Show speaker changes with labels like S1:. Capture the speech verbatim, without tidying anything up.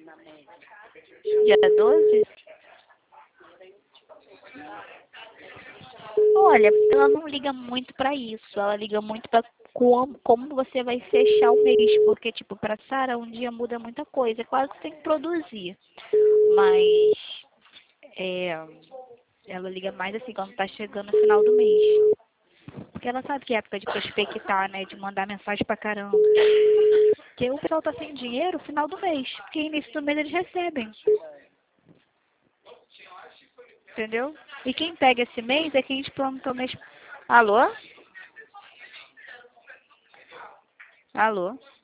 S1: Dia doze? Olha, ela não liga muito pra isso. Ela liga muito pra como, como você vai fechar o mês. Porque, tipo, pra Sara, um dia muda muita coisa. É claro que você tem que produzir. Mas, é, ela liga mais assim, quando tá chegando no final do mês. Porque ela sabe que é época de prospectar, né? De mandar mensagem pra caramba. Porque o pessoal tá sem dinheiro no final do mês. Porque início do mês eles recebem. Entendeu? E quem pega esse mês é quem a gente plantou o mês. Alô? Alô?